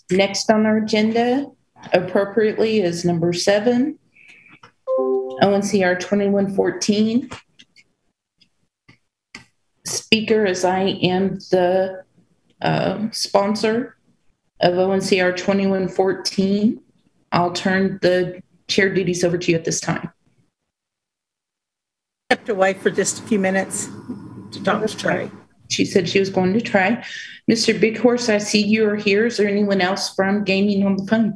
Next on our agenda, appropriately, is number 7, ONCR 2114. Speaker, as I am the sponsor of ONCR 2114, I'll turn the chair duties over to you at this time. Stepped away for just a few minutes to talk to Trey. She said she was going to try. Mr. Big Horse, I see you are here. Is there anyone else from gaming on the phone?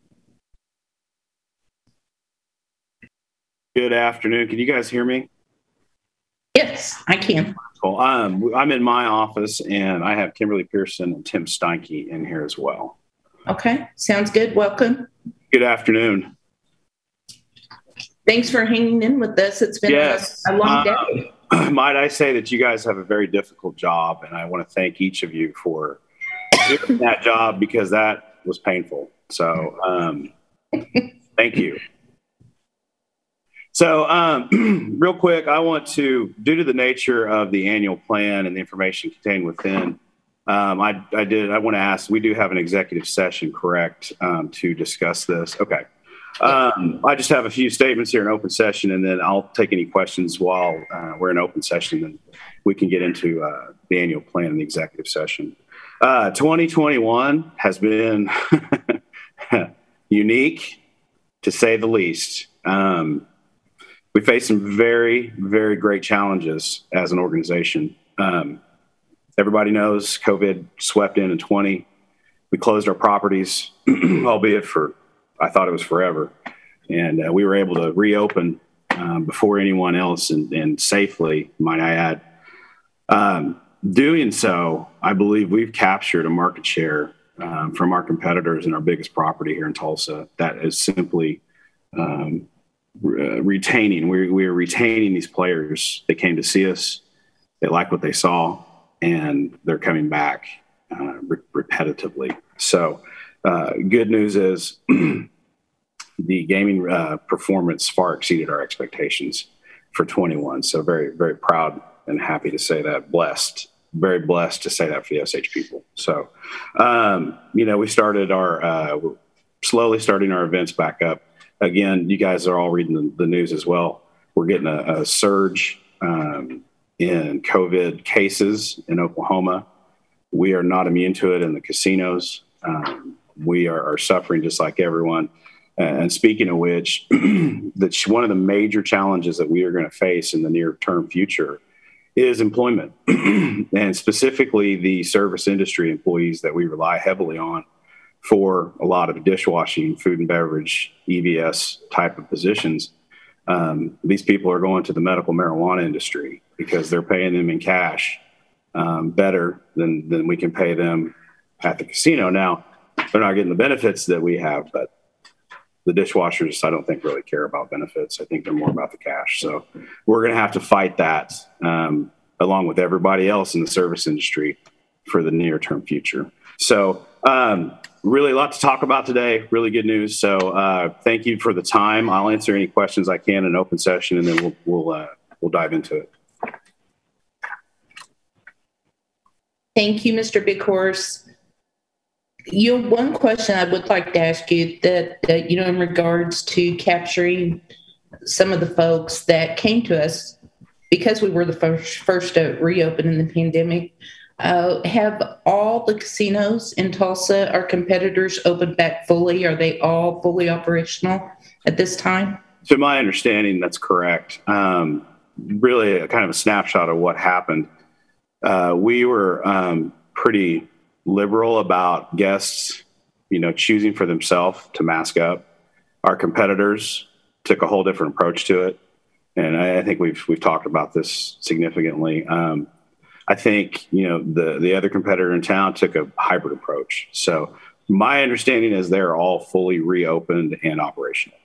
Good afternoon. Can you guys hear me? Yes, I can. Cool. I'm in my office, and I have Kimberly Pearson and Tim Steinke in here as well. Okay, sounds good. Welcome. Good afternoon. Thanks for hanging in with us. It's been a long day. Might I say that you guys have a very difficult job, and I want to thank each of you for doing that job because that was painful. So thank you. So real quick, I want to, due to the nature of the annual plan and the information contained within, I want to ask, we do have an executive session, correct, to discuss this? Okay. I just have a few statements here in open session, and then I'll take any questions while we're in open session, and we can get into the annual plan and the executive session. 2021 has been unique, to say the least. We faced some very, very great challenges as an organization. Everybody knows COVID swept in 20. We closed our properties, albeit for, I thought it was forever. And we were able to reopen before anyone else and safely, might I add. Doing so, I believe we've captured a market share from our competitors in our biggest property here in Tulsa that is simply retaining. We're retaining these players. They came to see us. They like what they saw, and they're coming back repetitively. So good news is the gaming performance far exceeded our expectations for 21. So very, very proud and happy to say that. Very blessed to say that for the Osage people. So, we started we're slowly starting our events back up. Again, you guys are all reading the news as well. We're getting a surge in COVID cases in Oklahoma. We are not immune to it in the casinos. We are suffering just like everyone. And speaking of which, one of the major challenges that we are going to face in the near-term future is employment, and specifically the service industry employees that we rely heavily on for a lot of dishwashing, food and beverage, EVS type of positions. These people are going to the medical marijuana industry because they're paying them in cash better than we can pay them at the casino. Now, they're not getting the benefits that we have, but the dishwashers, I don't think, really care about benefits. I think they're more about the cash. So we're going to have to fight that along with everybody else in the service industry for the near-term future. So really a lot to talk about today. Really good news. So thank you for the time. I'll answer any questions I can in open session, and then we'll dive into it. Thank you, Mr. Big Horse. One question I would like to ask you that in regards to capturing some of the folks that came to us because we were the first to reopen in the pandemic. Have all the casinos in Tulsa, our competitors, opened back fully? Are they all fully operational at this time? To my understanding, that's correct. Really a kind of a snapshot of what happened. We were pretty liberal about guests, choosing for themselves to mask up. Our competitors took a whole different approach to it, and I think we've talked about this significantly. I think the other competitor in town took a hybrid approach. So my understanding is they're all fully reopened and operational.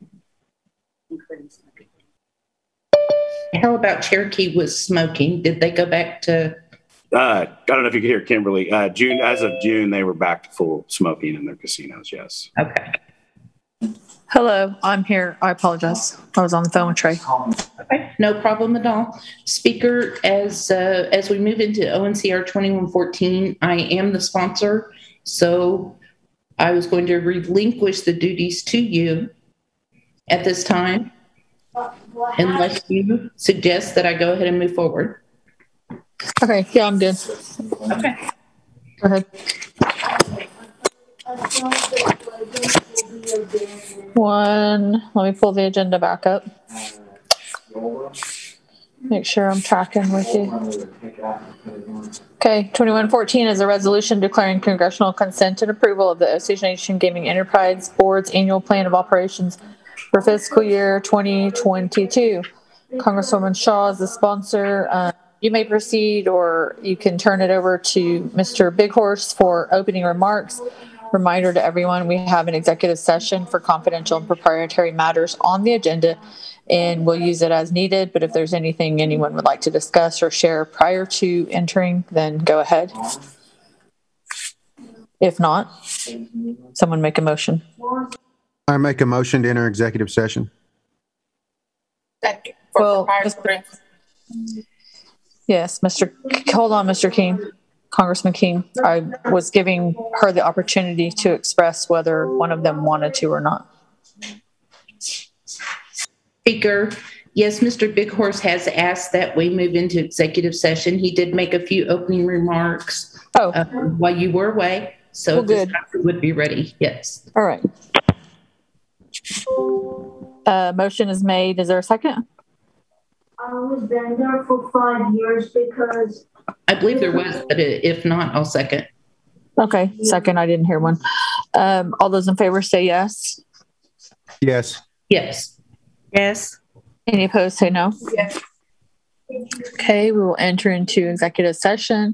How about Cherokee was smoking? Did they go back to? I don't know if you could hear Kimberly. June, as of June, they were back to full smoking in their casinos. Yes. Okay. Hello, I'm here. I apologize. I was on the phone with Trey. Okay, no problem at all. Speaker, as we move into ONCR 2114, I am the sponsor. So I was going to relinquish the duties to you at this time, unless you suggest that I go ahead and move forward. Okay, yeah, I'm good. Okay. Go ahead. Let me pull the agenda back up. Make sure I'm tracking with you. Okay, 2114 is a resolution declaring congressional consent and approval of the Osage Nation Gaming Enterprise Board's annual plan of operations for fiscal year 2022. Congresswoman Shaw is the sponsor. You may proceed, or you can turn it over to Mr. Bighorse for opening remarks. Reminder to everyone, we have an executive session for confidential and proprietary matters on the agenda, and we'll use it as needed. But if there's anything anyone would like to discuss or share prior to entering, then go ahead. If not, someone make a motion. I make a motion to enter executive session. Well, yes, hold on, Mr. King, Congressman King. I was giving her the opportunity to express whether one of them wanted to or not. Speaker, yes, Mr. Bighorse has asked that we move into executive session. He did make a few opening remarks while you were away, so good. This would be ready. Yes. All right. Motion is made. Is there a second? I was been there for 5 years because I believe there was, but if not, I'll second. Okay, second. I didn't hear one. All those in favor say yes. Yes. Yes. Yes. Any opposed say no. Yes. Okay, we will enter into executive session.